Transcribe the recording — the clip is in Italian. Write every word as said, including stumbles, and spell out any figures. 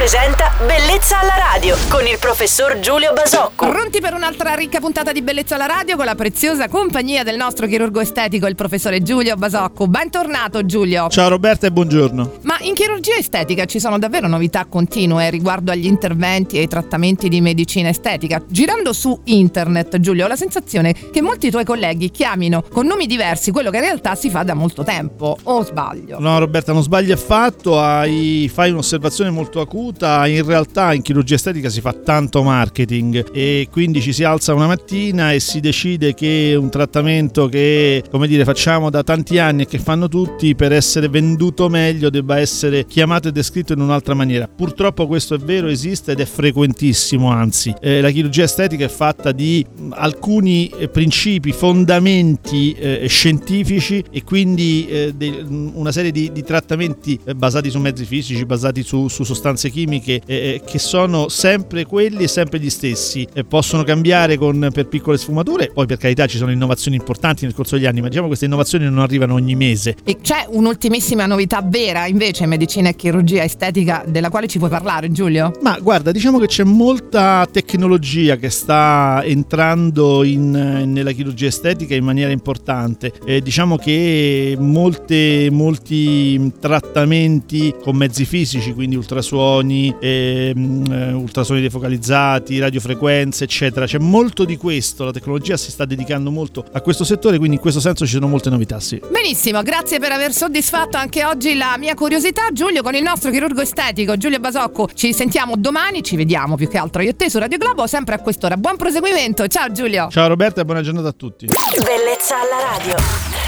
presenta Bellezza alla radio con il professor Giulio Basocco. Pronti per un'altra ricca puntata di Bellezza alla radio con la preziosa compagnia del nostro chirurgo estetico, il professore Giulio Basocco. Bentornato Giulio. Ciao Roberta e buongiorno. Ma in chirurgia estetica ci sono davvero novità continue riguardo agli interventi e ai trattamenti di medicina estetica. Girando su internet, Giulio, ho la sensazione che molti tuoi colleghi chiamino con nomi diversi quello che in realtà si fa da molto tempo, o sbaglio? No Roberta, non sbagli affatto, hai, fai un'osservazione molto acuta. In realtà in chirurgia estetica si fa tanto marketing e quindi ci si alza una mattina e si decide che un trattamento che, come dire, facciamo da tanti anni e che fanno tutti, per essere venduto meglio debba essere chiamato e descritto in un'altra maniera. Purtroppo questo è vero, esiste ed è frequentissimo, anzi eh, la chirurgia estetica è fatta di alcuni eh, principi, fondamenti eh, scientifici e quindi eh, de, una serie di, di trattamenti eh, basati su mezzi fisici, basati su, su sostanze chimiche eh, che sono sempre quelli e sempre gli stessi. Eh, possono cambiare con, per piccole sfumature, poi per carità ci sono innovazioni importanti nel corso degli anni, ma diciamo queste innovazioni non arrivano ogni mese. E c'è un'ultimissima novità vera invece in medicina e chirurgia estetica della quale ci puoi parlare, Giulio? Ma guarda, diciamo che c'è molta tecnologia che sta entrando in, nella chirurgia estetica in maniera importante. Eh, diciamo che molte, molti trattamenti con mezzi fisici, quindi ultrasuoni, eh, ultrasuoni defocalizzati, radiofrequenze, eccetera, c'è molto di questo. La tecnologia si sta dedicando molto a questo settore, quindi in questo senso ci sono molte novità, sì. Benissimo, grazie per aver soddisfatto anche oggi la mia curiosità, Giulio, con il nostro chirurgo estetico Giulio Basocco. Ci sentiamo domani, ci vediamo più che altro io e te su Radio Globo, sempre a quest'ora. Buon proseguimento, ciao Giulio. Ciao Roberta e buona giornata a tutti. Bellezza alla radio.